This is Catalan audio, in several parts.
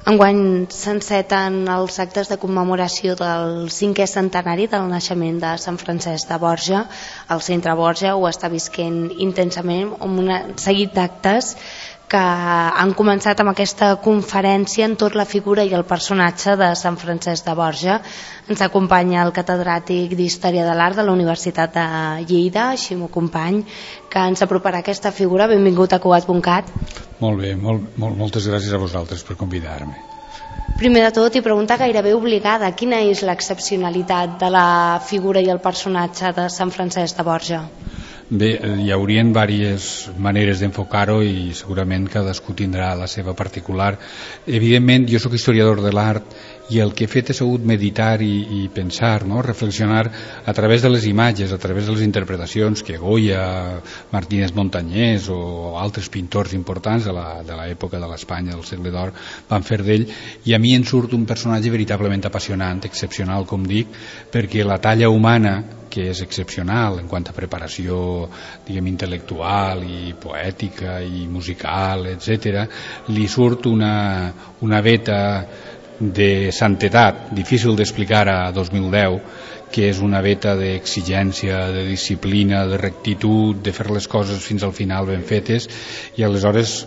Enguany s'enceten els actes de commemoració del 5è centenari del naixement de Sant Francesc de Borja. El Centre Borja ho està visquent intensament amb un seguit d'actes que han començat amb aquesta conferència entorn la figura i el personatge de Sant Francesc de Borja. Ens acompanya el catedràtic d'Història de l'Art de la Universitat de Lleida, Ximo Company, que ens aproparà aquesta figura. Benvingut a Cugat.cat. Molt bé, moltes gràcies a vosaltres per convidar-me. Primer de tot, i pregunta gairebé obligada, quina és l'excepcionalitat de la figura i el personatge de Sant Francesc de Borja? Bé, hi haurien diverses maneres d'enfocar-ho i segurament cadascú tindrà la seva particular. Evidentment, jo sóc historiador de l'art i el que he fet ha sigut meditar i pensar, no? Reflexionar a través de les imatges, a través de les interpretacions que Goya, Martínez Montañés o altres pintors importants de l'època de l'Espanya del segle d'or van fer d'ell, i a mi em surt un personatge veritablement apassionant, excepcional, com dic, perquè la talla humana, que és excepcional en quant a preparació, diguem, intel·lectual i poètica i musical, etc., li surt una veta de santedat, difícil d'explicar a 2010, que és una veta d'exigència, de disciplina, de rectitud, de fer les coses fins al final ben fetes, i aleshores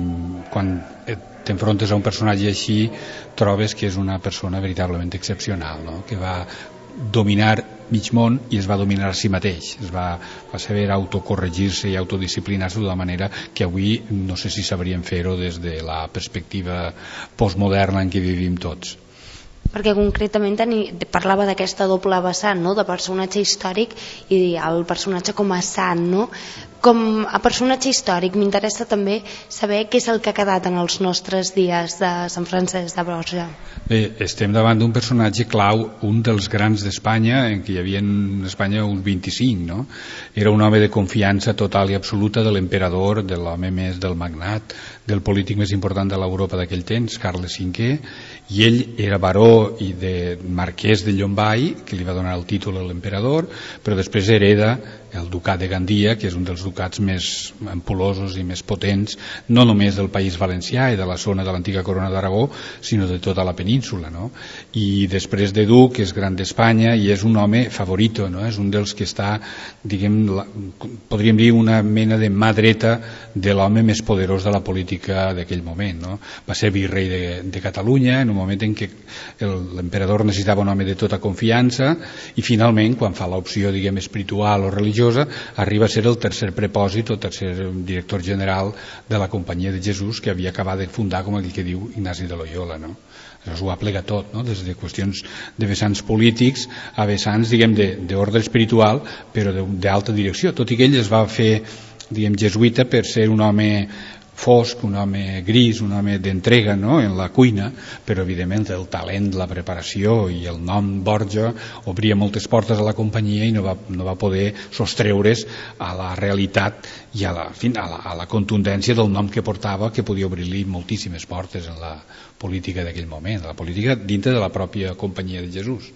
quan t'enfrontes a un personatge així trobes que és una persona veritablement excepcional, no? Que va dominar mig món i es va dominar a si mateix, va saber autocorregir-se i autodisciplinar-se d'una manera que avui no sé si sabríem fer-ho des de la perspectiva postmoderna en què vivim tots. Perquè concretament parlava d'aquesta doble vessant, no? De personatge històric i el personatge com a sant, no? Com a personatge històric m'interessa també saber què és el que ha quedat en els nostres dies de Sant Francesc de Borja. Bé, estem davant d'un personatge clau, un dels grans d'Espanya, en què hi havia en Espanya uns 25, no? Era un home de confiança total i absoluta de l'emperador, de l'home més del magnat, del polític més important de l'Europa d'aquell temps, Carles V, i ell era baró i de marquès de Llombai, que li va donar el títol a l'emperador, però després hereda el ducat de Gandia, que és un dels ducats més ampulosos i més potents, no només del País Valencià i de la zona de l'antiga Corona d'Aragó, sinó de tota la península, no? I després de duc és gran d'Espanya i és un home favorito, no? És un dels que està, diguem, podríem dir una mena de mà dreta de l'home més poderós de la política d'aquell moment, no? Va ser virrei de Catalunya en un moment en què l'emperador necessitava un home de tota confiança, i finalment, quan fa l'opció, diguem, espiritual o religiosa, arriba a ser el tercer prepòsit o tercer director general de la Companyia de Jesús, que havia acabat de fundar, com el que diu Ignasi de Loyola, no? Això ho aplega tot, no? Des de qüestions de vessants polítics a vessants, diguem, d'ordre espiritual, però d'alta direcció, tot i que ell es va fer, diguem, jesuïta per ser un home fosc, un home gris, un home d'entrega, no? En la cuina, però evidentment el talent, la preparació i el nom Borja obria moltes portes a la companyia i no va poder sostreure's a la realitat i a la contundència del nom que portava, que podia obrir-li moltíssimes portes en la política d'aquell moment, la política dintre de la pròpia Companyia de Jesús.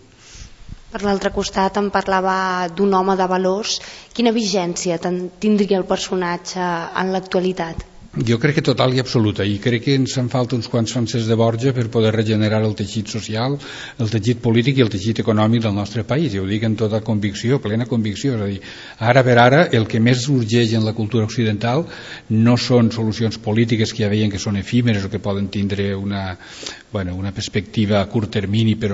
Per l'altre costat em parlava d'un home de valors. Quina vigència tindria el personatge en l'actualitat? Jo crec que total i absoluta, i crec que ens en falta uns quants Francesc de Borja per poder regenerar el teixit social, el teixit polític i el teixit econòmic del nostre país. Jo ho dic en tota convicció, plena convicció. És a dir, ara per ara el que més urgeix en la cultura occidental no són solucions polítiques que ja veien que són efímeres o que poden tindre una perspectiva a curt termini, però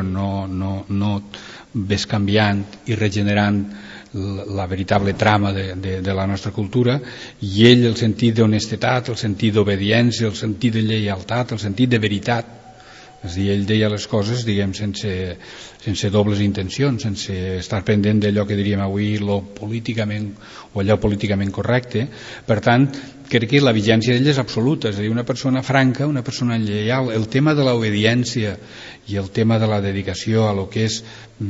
no bescanviant i regenerant la veritable trama de la nostra cultura, i ell el sentit d'honestedat, el sentit d'obediència, el sentit de lleialtat, el sentit de veritat. És a dir, ell deia les coses, diguem, sense dobles intencions, sense estar pendent d'allò que diríem avui allò políticament correcte. Per tant, crec que la vigència d'ell és absoluta, és a dir, una persona franca, una persona lleial. El tema de l'obediència i el tema de la dedicació a lo que és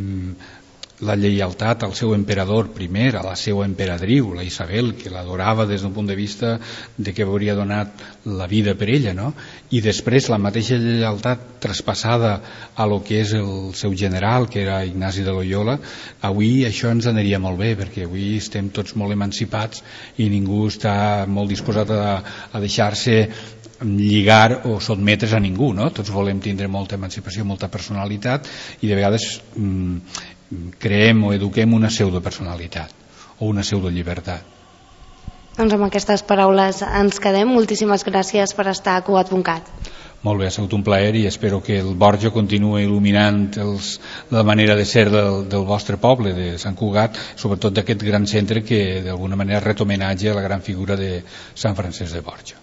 la lleialtat al seu emperador primer, a la seva emperadriu, la Isabel, que l'adorava des d'un punt de vista de que hauria donat la vida per ella, no? I després la mateixa lleialtat traspassada a lo que és el seu general, que era Ignasi de Loyola. Avui això ens aniria molt bé, perquè avui estem tots molt emancipats i ningú està molt disposat a deixar-se lligar o sotmetre's a ningú, no? Tots volem tindre molta emancipació, molta personalitat, i de vegades creem o eduquem una pseudopersonalitat o una pseudollibertat. Doncs amb aquestes paraules ens quedem. Moltíssimes gràcies per estar a Cugat.cat. Molt bé, ha sigut un plaer i espero que el Borja continuï il·luminant la manera de ser del vostre poble, de Sant Cugat, sobretot d'aquest gran centre que d'alguna manera reta homenatge a la gran figura de Sant Francesc de Borja.